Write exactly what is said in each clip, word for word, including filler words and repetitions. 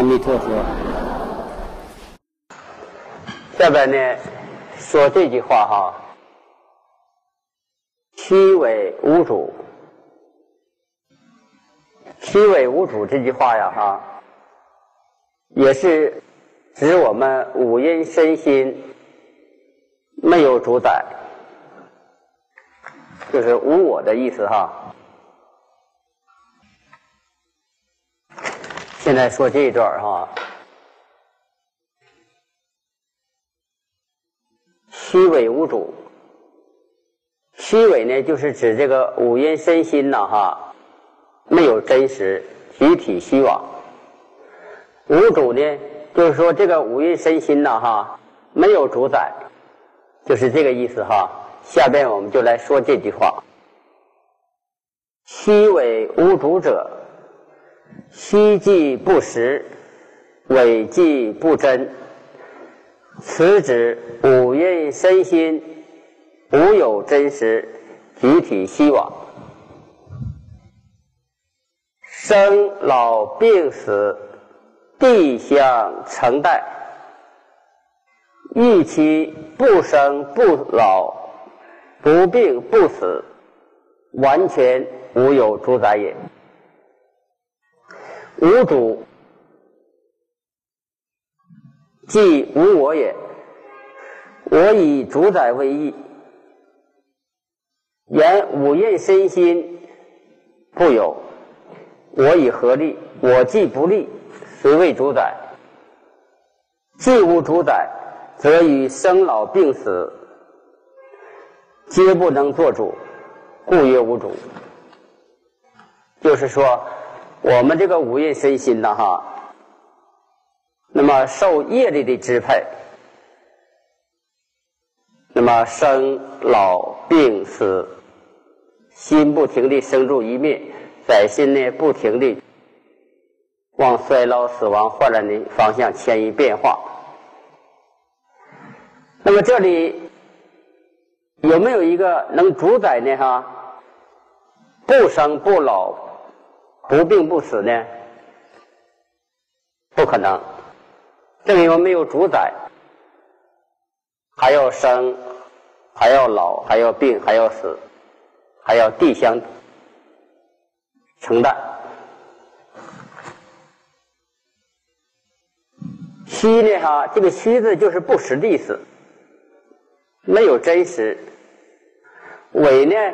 阿弥陀佛。 下边呢，说这句话哈，虚伪无主。虚伪无主这句话呀哈，也是指我们五阴身心没有主宰，就是无我的意思哈。现在说这一段哈，虚伪无主。虚伪呢，就是指这个五阴身心呐哈，没有真实，集体虚妄。无主呢，就是说这个五阴身心呐哈，没有主宰，就是这个意思哈。下边我们就来说这句话：虚伪无主者，虚即不实，伪即不真。此指五阴身心无有真实，集体虚妄。生老病死，地相承代，欲其不生不老，不病不死，完全无有主宰也。无主即无我也，我以主宰为义。言五阴身心不有，我以何立？我既不立，谁为主宰？既无主宰，则与生老病死皆不能做主，故曰无主。就是说我们这个五阴身心呢哈，那么受业力的支配，那么生老病死，心不停地生住一灭，在心呢不停地往衰老死亡患难的方向迁移变化。那么这里有没有一个能主宰呢哈？不生不老，不病不死呢？不可能，正因为没有主宰，还要生，还要老，还要病，还要死，还要地相承担。虚呢哈，这个虚字就是不实的意思，没有真实。伪呢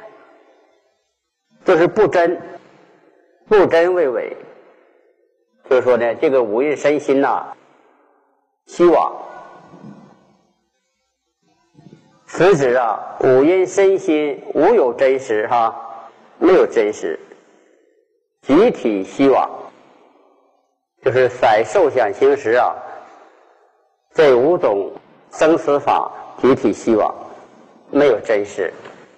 就是不真，不真为伪。就是说呢，这个五阴身心呐、啊，虚妄。此指啊，五阴身心无有真实哈，没有真实，集体虚妄。就是色受想行识啊，这五种生死法集体虚妄，没有真实，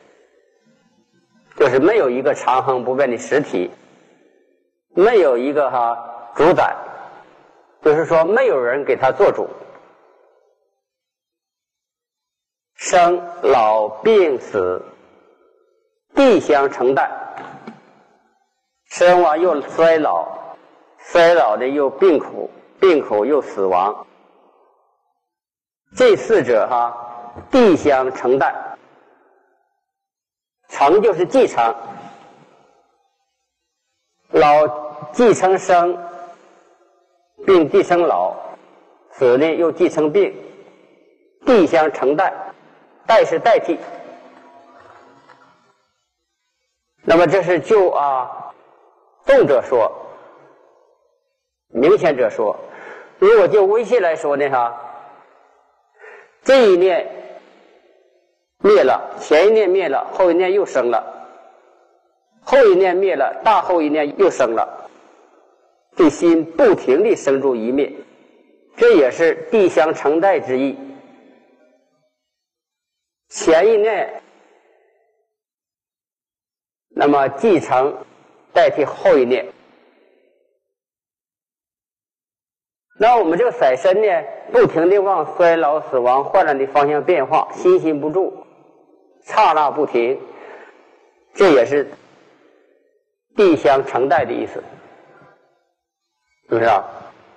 就是没有一个长恒不变的实体，没有一个哈主宰，就是说没有人给他做主。生老病死，地相承担，生完又衰老，衰老的又病苦，病苦又死亡，这四者哈，地相承担。承就是继承，老继承生，病继承老，死呢又继承病，地相承代，代是代替。那么这是就啊动者说，明显者说。如果就微细来说呢哈，这一念灭了，前一念灭了，后一念又生了，后一念灭了，大后一念又生了，这心不停地生住一灭，这也是地相承代之意。前一念那么继承代替后一念，那我们这个色身呢，不停地往衰老死亡患难的方向变化，心心不住，刹那不停，这也是地相承代的意思，是不是啊？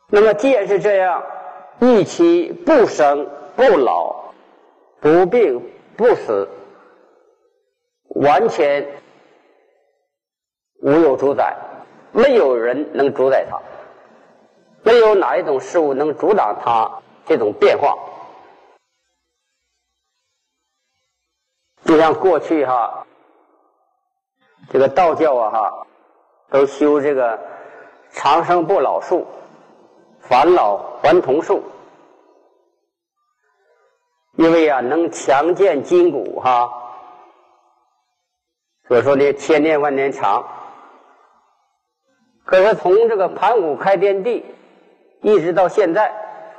那么既然是这样，欲其不生不老不病不死，完全无有主宰，没有人能主宰它，没有哪一种事物能阻挡它这种变化。就像过去哈，这个道教啊哈，都修这个长生不老术、返老还童术，因为啊能强健筋骨哈，所以说呢千年万年长。可是从这个盘古开天地一直到现在，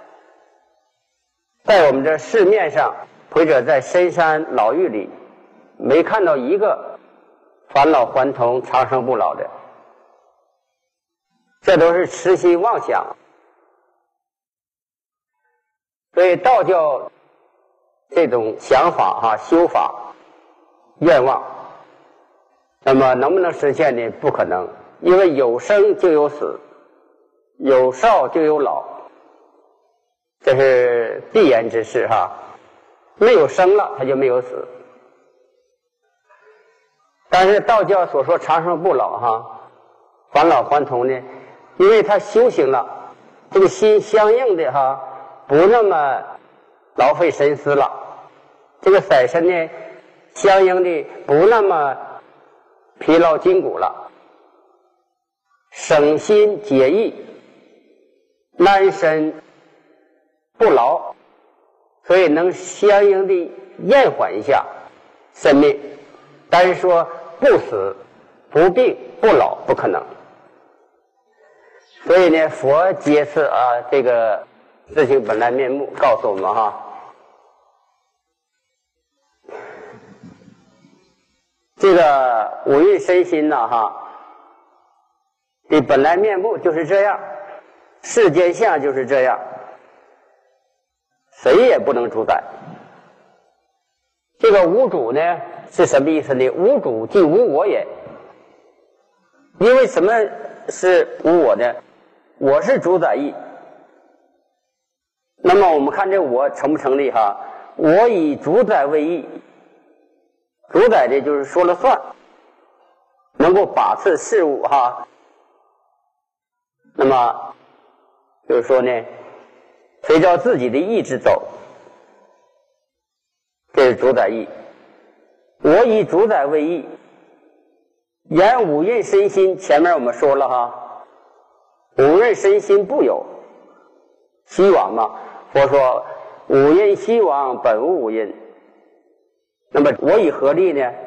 在我们这市面上或者在深山老峪里，没看到一个返老还童、长生不老的，这都是痴心妄想。所以道教这种想法哈、修法、愿望，那么能不能实现呢？不可能，因为有生就有死，有少就有老，这是必然之事哈。没有生了，它就没有死。但是道教所说长生不老哈，返老还童呢，因为他修行了，这个心相应的哈，不那么劳费神思了，这个色身呢，相应的不那么疲劳筋骨了，省心解意，安身不劳，所以能相应的延缓一下生命。但是说不死、不病、不老不可能。所以呢，佛揭示啊这个自性本来面目，告诉我们哈，这个五蕴身心呐哈，你本来面目就是这样，世间相就是这样，谁也不能主宰。这个无主呢是什么意思呢？无主即无我也。因为什么是无我呢？我是主宰意。那么我们看这我成不成立哈？我以主宰为意，主宰的就是说了算，能够把持事物哈。那么就是说呢，随着自己的意志走，这是主宰意。我以主宰为意，言五蕴身心，前面我们说了哈，五蕴身心不有，虚妄嘛。佛说五蕴虚妄，本无五蕴。那么我以何立呢？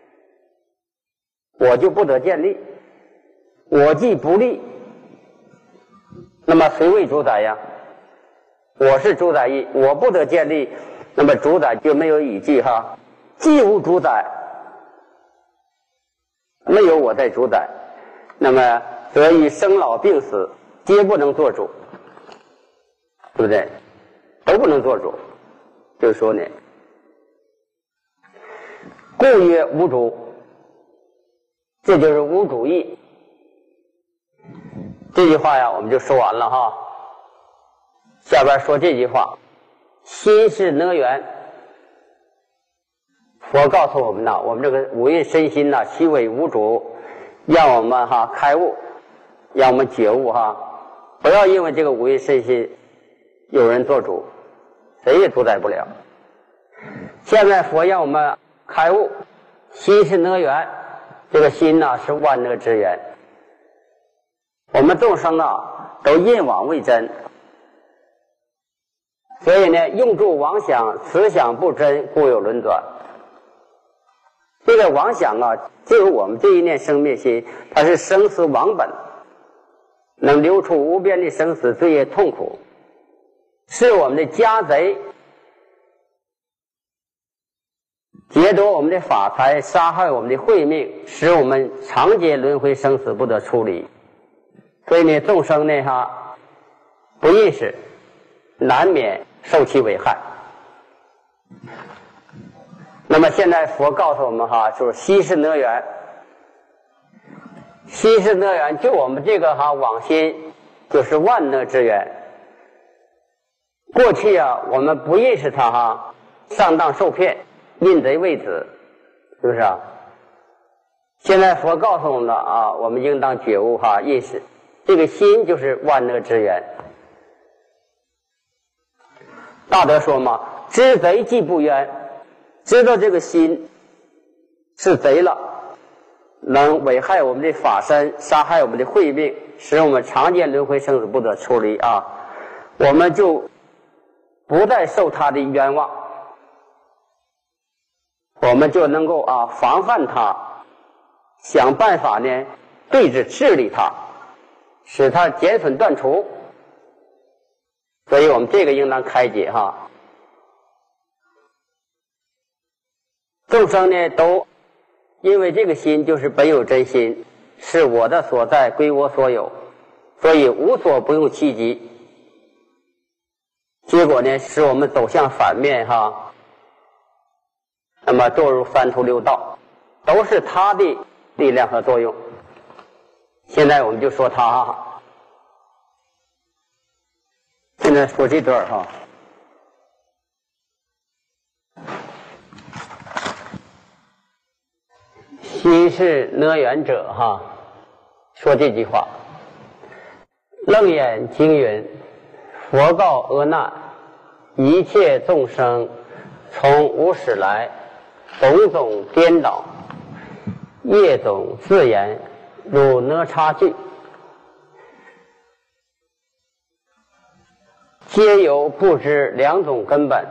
我就不得建立，我既不立，那么谁为主宰呀？我是主宰意，我不得建立，那么主宰就没有依据哈。既无主宰，没有我在主宰，那么则以生老病死皆不能做主，对不对？都不能做主。就是说呢，故曰无主，这就是无主义。这句话呀，我们就说完了哈。下边说这句话：心是能源。佛告诉我们呐，我们这个五蕴身心呐，虚伪无主，让我们哈开悟，让我们觉悟哈，不要因为这个五蕴身心有人做主，谁也主宰不了。现在佛让我们开悟，心是能源，这个心呐是万能之源。我们众生啊都因妄为真，所以呢，用住妄想，此想不真，故有轮转。这个妄想啊，就是我们这一念生灭心，它是生死妄本，能流出无边的生死罪业痛苦，是我们的家贼，劫夺我们的法财，杀害我们的慧命，使我们长劫轮回生死不得出离。所以呢，众生呢哈不认识，难免受其危害。那么现在佛告诉我们哈，就是息是能源，息是能源，就我们这个哈妄心就是万能之源。过去啊，我们不认识它哈，上当受骗，印贼为子，是不是啊？现在佛告诉我们了啊，我们应当觉悟哈，认识这个心就是万能之源。大德说嘛，知贼即不冤，知道这个心是贼了，能危害我们的法身，杀害我们的慧命，使我们常见轮回生死不得出离啊，我们就不再受他的冤枉，我们就能够啊防范他，想办法呢对治治理他，使他减损断除。所以我们这个应当开解哈。众生呢都因为这个心就是本有真心，是我的所在，归我所有，所以无所不用其极。结果呢使我们走向反面哈，那么堕入三途六道，都是他的力量和作用。现在我们就说他哈，现在说这段哈，心是乐园者哈，说这句话。楞严经云，佛告阿难，一切众生从无始来，种种颠倒，业种自言，如哪差距，皆有不知两种根本。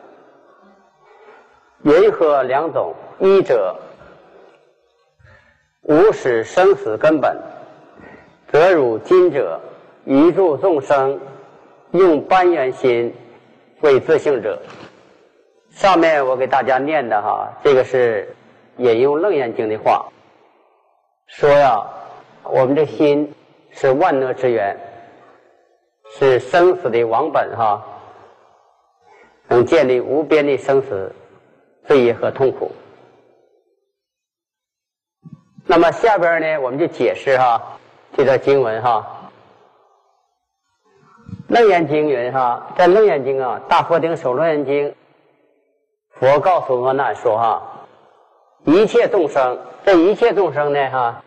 云何两种？一者无始生死根本，则如今者余诸众生用般缘心为自性者。上面我给大家念的哈，这个是引用楞严经的话，说呀，我们的心是万能之源，是生死的王本哈，能建立无边的生死罪业和痛苦。那么下边呢，我们就解释哈这段经文哈。楞严经云哈，在楞严经啊，大佛顶首楞严经，佛告诉阿难说哈，一切众生，这一切众生呢哈，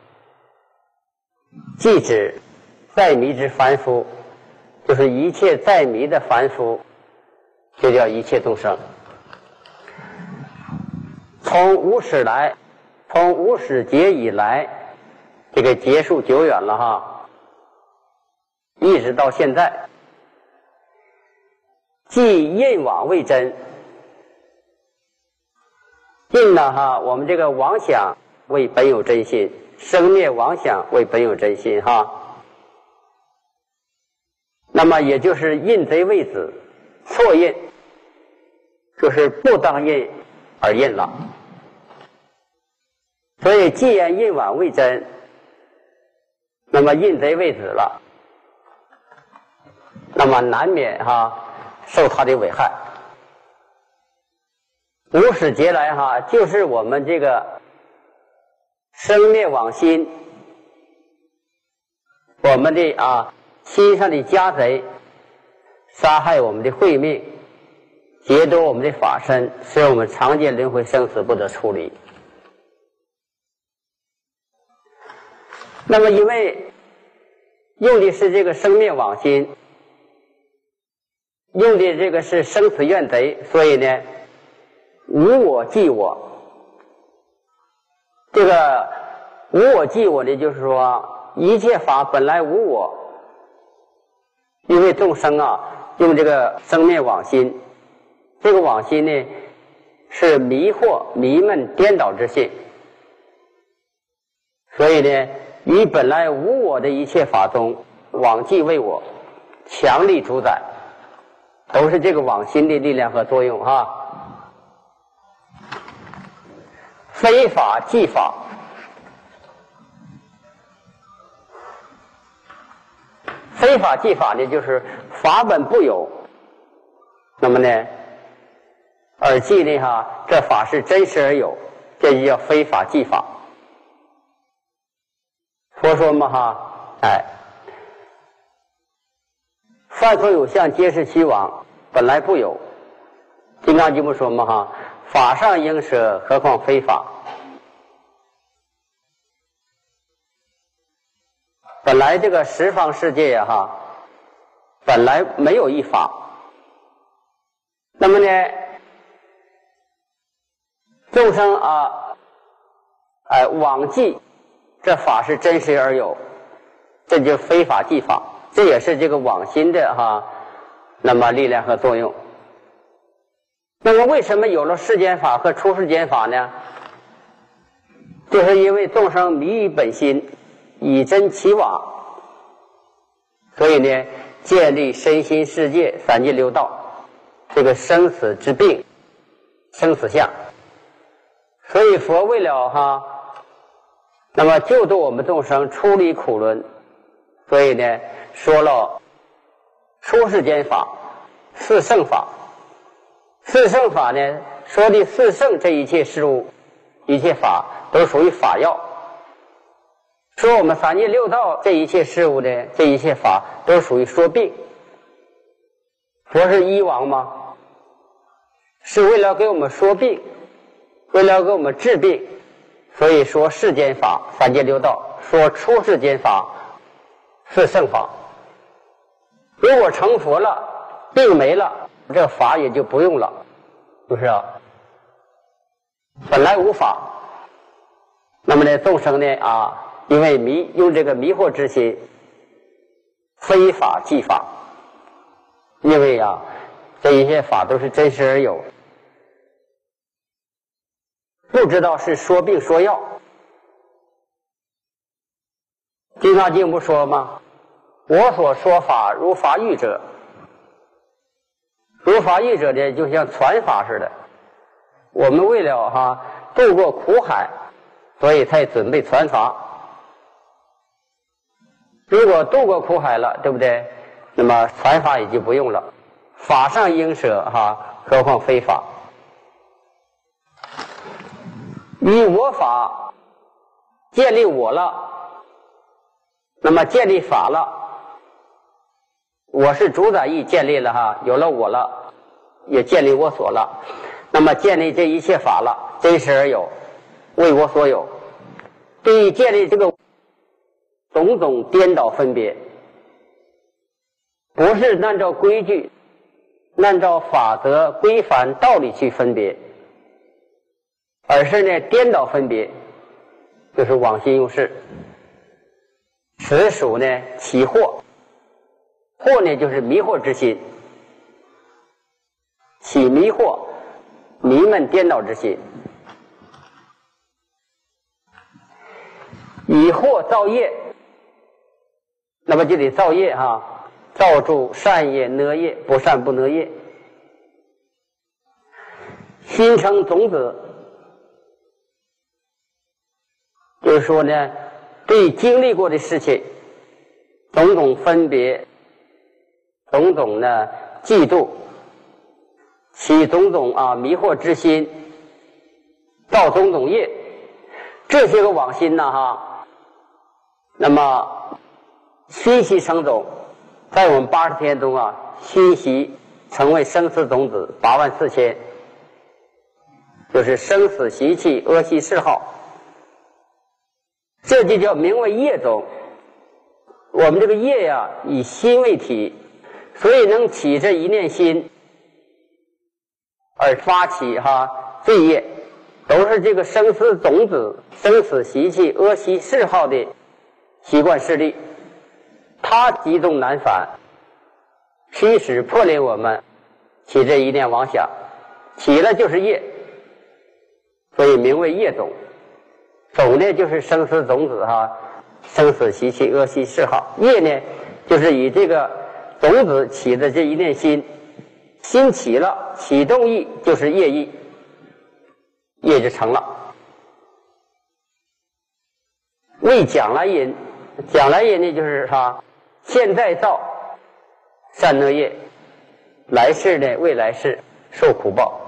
即指在迷之凡夫，就是一切在迷的凡夫，就叫一切众生。从无始来，从无始劫以来，这个劫数久远了哈，一直到现在，即印往为真。印呢哈，我们这个妄想为本有真心，生灭妄想为本有真心哈。那么也就是印贼为子，错印，就是不当印而印了。所以既然印往为真，那么印贼为子了，那么难免哈受他的危害。无始劫来哈，就是我们这个生灭往心，我们的啊心上的家贼，杀害我们的慧命，劫夺我们的法身，使我们常见轮回生死不得出离。那么因为用的是这个生灭往心，用的这个是生死怨贼，所以呢无我即我。这个无我即我呢，就是说一切法本来无我，因为众生啊用这个生灭往心，这个往心呢是迷惑迷闷颠倒之心，所以呢于本来无我的一切法中，往即为我，强力主宰，都是这个往心的力量和作用哈。非法即法，非法即法呢，就是法本不有，那么呢而即呢哈，这法是真实而有，这就叫非法即法。佛说嘛哈，哎， 凡所有相，皆是虚妄，本来不有。金刚经不说嘛哈，法上应舍，何况非法。本来这个十方世界呀哈，本来没有一法。那么呢，众生啊，哎，妄记这法是真实而有，这就非法即法，这也是这个妄心的哈，那么力量和作用。那么为什么有了世间法和出世间法呢？就是因为众生迷于本心，以真其妄，所以呢，建立身心世界三界六道这个生死之病，生死相。所以佛为了哈，那么救度我们众生出离苦轮，所以呢，说了出世间法、四圣法。四圣法呢，说的四圣这一切事物、一切法都属于法要。说我们三界六道这一切事物呢，这一切法都属于说病。佛是医王吗？是为了给我们说病，为了给我们治病，所以说世间法、三界六道，说出世间法、四圣法。如果成佛了，病没了，这法也就不用了，是不是啊？本来无法，那么呢，众生呢啊，因为迷用这个迷惑之心，非法即法，因为啊，这一些法都是真实而有，不知道是说病说药。金刚经不说吗？我所说法如法喻者。如法喻者呢，就像传法似的。我们为了哈渡过苦海，所以才准备传法。如果渡过苦海了，对不对？那么传法也就不用了。法上应舍哈，何况非法？以我法建立我了，那么建立法了。我是主宰意建立了哈，有了我了，也建立我所了，那么建立这一切法了，真实而有，为我所有。对于建立这个种种颠倒分别，不是按照规矩、按照法则、规范、道理去分别，而是呢颠倒分别，就是妄心用事，此属呢起惑。惑呢，就是迷惑之心，起迷惑、迷闷颠倒之心，以惑造业，那么就得造业哈，造诸善业、恶业，不善不恶业，心生种子，就是说呢，对经历过的事情，种种分别。种种呢嫉妒，起种种啊迷惑之心，造种种业，这些个妄心呢哈，那么熏习成种，在我们八十天中啊熏习成为生死种子八万四千，就是生死习气、恶习嗜好，这就叫名为业种。我们这个业呀、啊，以心为体。所以能起这一念心而发起哈罪业，都是这个生死种子、生死习气、恶习嗜好的习惯势力，它激动难返，驱使迫令我们起这一念妄想，起了就是业，所以名为业种。种呢就是生死种子哈，生死习气、恶习嗜好；业呢就是以这个种子起的这一念心，心起了，启动意就是业意，业就成了。为将来因，将来因呢就是啥？现在造善恶业，来世呢未来世受苦报。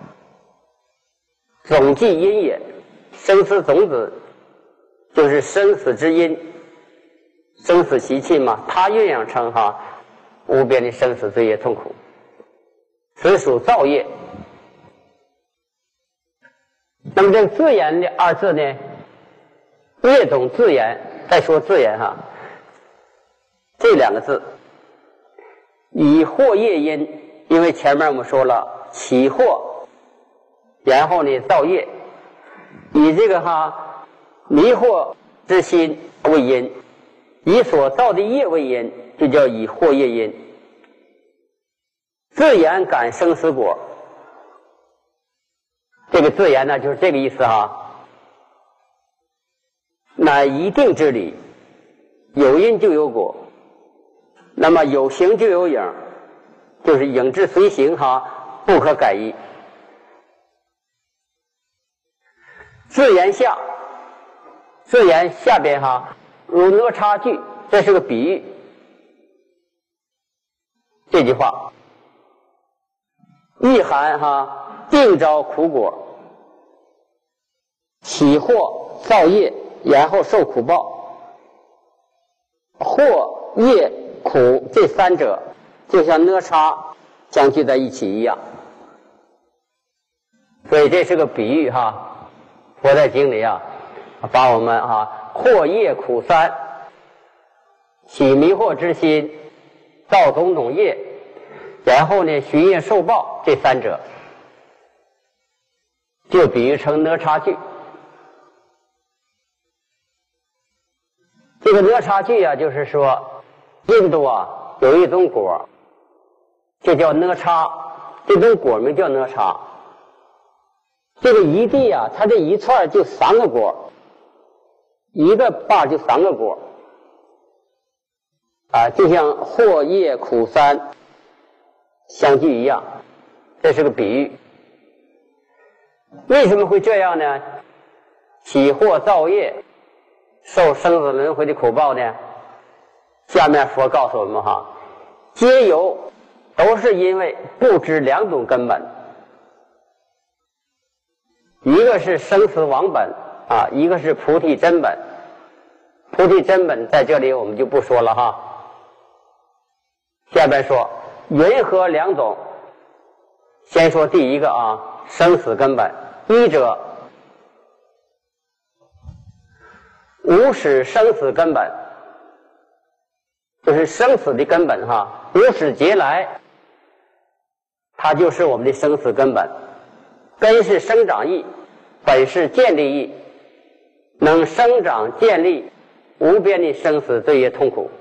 种即因也，生死种子就是生死之因，生死习气嘛，它酝养成哈。 无边的生死罪业痛苦，此属造业。那么这个自言的二字呢，业种自言，再说自言哈，这两个字以惑业因，因为前面我们说了起惑，然后呢造业，以这个哈迷惑之心为因，以所造的业为因，就叫以惑业因。自言感生死果，这个自言呢就是这个意思哈。乃一定之理，有因就有果，那么有形就有影，就是影之随形哈，不可改易。自言下，自言下边哈，如哪吒句，这是个比喻。这句话意含哈，定招苦果，起惑造业，然后受苦报。惑业苦这三者就像哪吒相聚在一起一样，所以这是个比喻哈。佛在经里啊，把我们哈惑业苦三，起迷惑之心，造种种业，然后呢循业受报，这三者就比喻成哪吒句。这个哪吒句啊，就是说印度啊有一种果，就叫哪吒，这种果名叫哪吒。这个一地啊，它这一串就三个果，一个把就三个果啊，就像惑业苦三相聚一样，这是个比喻。为什么会这样呢？起惑造业，受生死轮回的苦报呢？下面佛告诉我们哈，皆由都是因为不知两种根本，一个是生死王本啊，一个是菩提真本。菩提真本在这里我们就不说了哈。下边说云何两种？先说第一个啊，生死根本。一者无始生死根本，就是生死的根本哈，无始劫来，它就是我们的生死根本。根是生长意，本是建立意，能生长建立无边的生死罪业痛苦。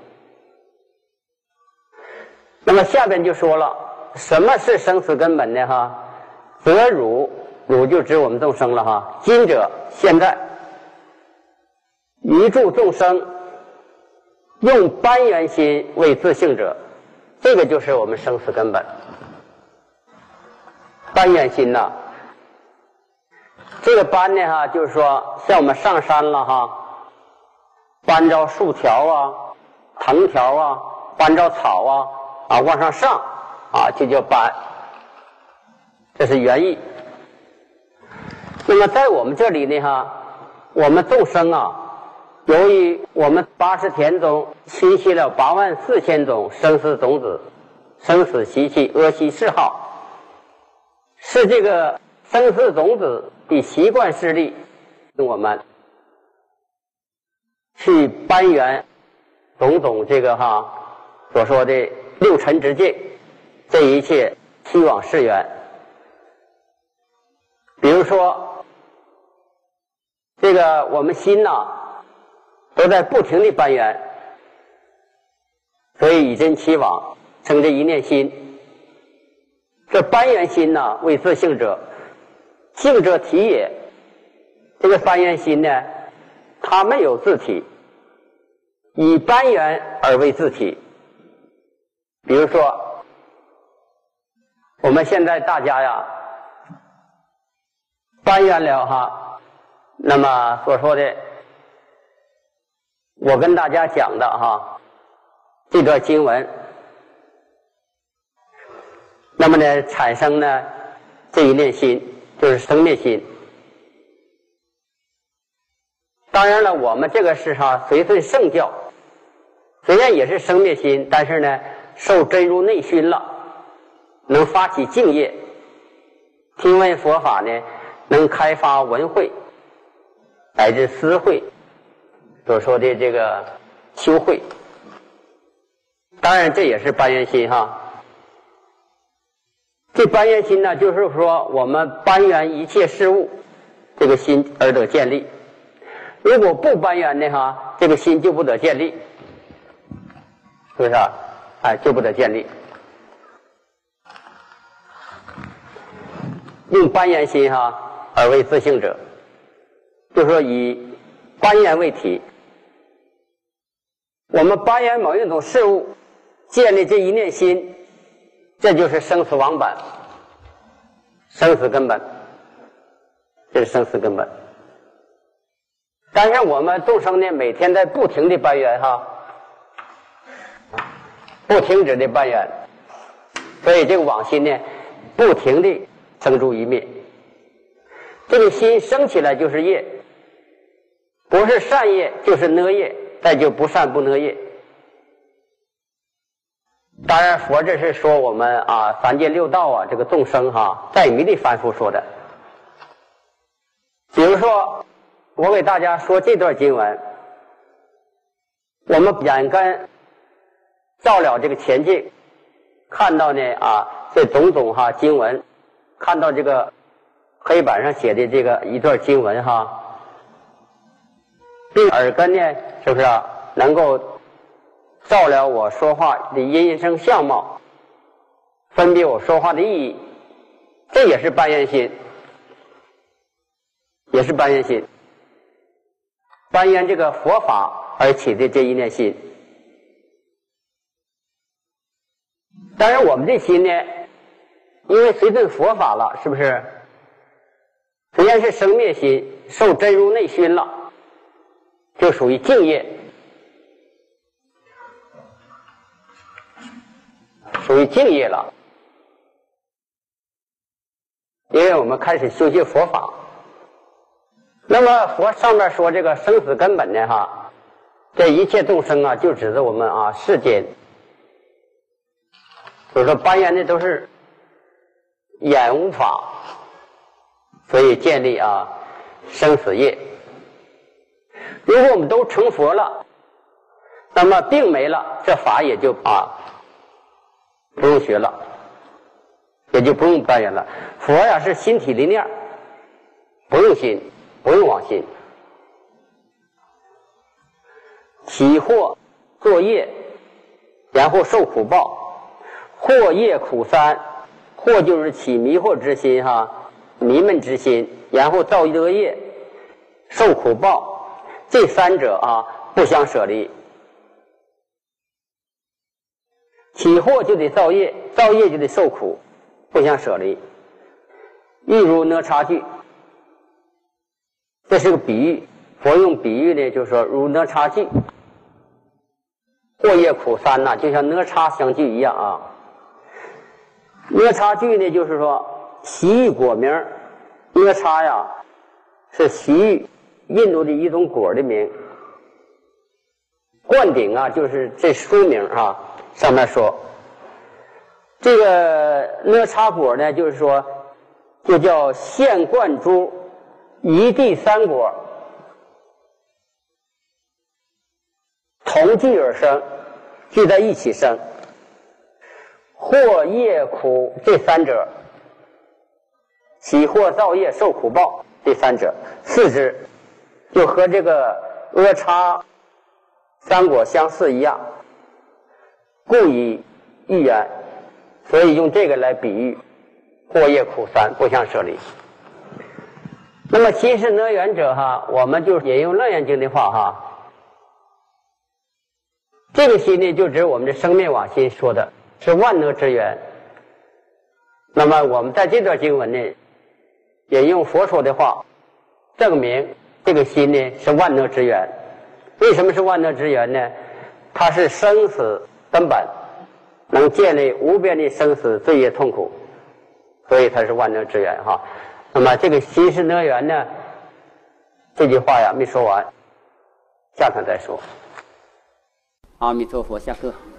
那么下边就说了，什么是生死根本呢？哈，则汝，汝就指我们众生了哈。今者现在，于诸众生用般缘心为自性者，这个就是我们生死根本。般缘心呐、啊，这个般呢哈，就是说像我们上山了哈，搬着树条啊、藤条啊、搬着草啊啊往上上啊，就叫搬，这是原意。那么在我们这里呢哈，我们众生啊，由于我们八十田中侵袭了八万四千种生死种子、生死习气、恶习嗜好，是这个生死种子的习惯势力，我们去搬缘种种这个哈所说的六尘之境，这一切希往是缘。比如说这个我们心呐、啊，都在不停地搬缘，所以以真期往生这一念心。这搬缘心呐、啊，为自性者，性者体也。这个搬缘心呢，它没有自体，以搬缘而为自体。比如说我们现在大家呀搬缘了哈，那么所说的我跟大家讲的哈这段经文，那么呢产生呢这一念心，就是生灭心。当然了，我们这个是哈随顺圣教，虽然也是生灭心，但是呢受真如内熏了，能发起敬业，听闻佛法呢，能开发文慧乃至思慧，所说的这个修慧。当然这也是般愿心哈。这般愿心呢，就是说我们般愿一切事物，这个心而得建立。如果不般愿的哈，这个心就不得建立，是不是啊？哎，就不得建立。用般愿心哈而为自性者，就是说以般愿为体，我们般愿某一种事物建立这一念心，这就是生死往本，生死根本，这是生死根本。但是我们众生呢，每天在不停的般愿哈，不停止的般愿，所以这个往心呢，不停的生住一灭。这个心生起来就是业，不是善业就是恶业，再就不善不恶业。当然佛这是说我们啊三界六道啊这个众生哈在迷的凡夫说的。比如说我给大家说这段经文，我们眼根照了这个前境，看到呢啊这种种哈经文，看到这个黑板上写的这个一段经文哈，并耳根呢是不是啊能够照了我说话的音声相貌，分别我说话的意义，这也是般愿心，也是般愿心，般愿这个佛法而起的这一念心。当然我们这心呢，因为随顿佛法了，是不是虽然是生灭心，受真如内熏了，就属于敬业，属于敬业了。因为我们开始修习佛法，那么佛上面说这个生死根本呢哈，这一切众生啊，就指着我们啊世间，所以说般愿的都是眼无法，所以建立啊生死业。如果我们都成佛了，那么病没了，这法也就啊不用学了，也就不用般愿了。佛呀是心体力念，不用心，不用往心。起惑作业，然后受苦报，惑业苦三，惑就是起迷惑之心哈，迷闷之心，然后造恶业，受苦报，这三者啊不相舍离。起惑就得造业，造业就得受苦，不相舍离。亦如哪吒句，这是个比喻，佛用比喻呢，就是说如哪吒句，惑业苦三呐、啊，就像哪吒相聚一样啊。哪吒句呢，就是说西域果名，哪吒呀是西域印度的一种果的名，灌顶啊就是这书名啊。上面说这个哪吒果呢，就是说就叫现灌珠一地三果同聚而生，聚在一起生。惑业苦这三者，起惑造业受苦报这三者，四支就和这个阿叉三果相似一样，故以喻言，所以用这个来比喻惑业苦三不相舍离。那么心是能源者哈，我们就引用楞严经的话哈，这个心呢就指我们的生灭往心，说的是万能之源。那么我们在这段经文呢引用佛说的话，证明这个心呢是万能之源。为什么是万能之源呢？它是生死根本，能建立无边的生死罪业痛苦，所以它是万能之源哈。那么这个心是能源呢，这句话呀没说完，下堂再说。阿弥陀佛，下课。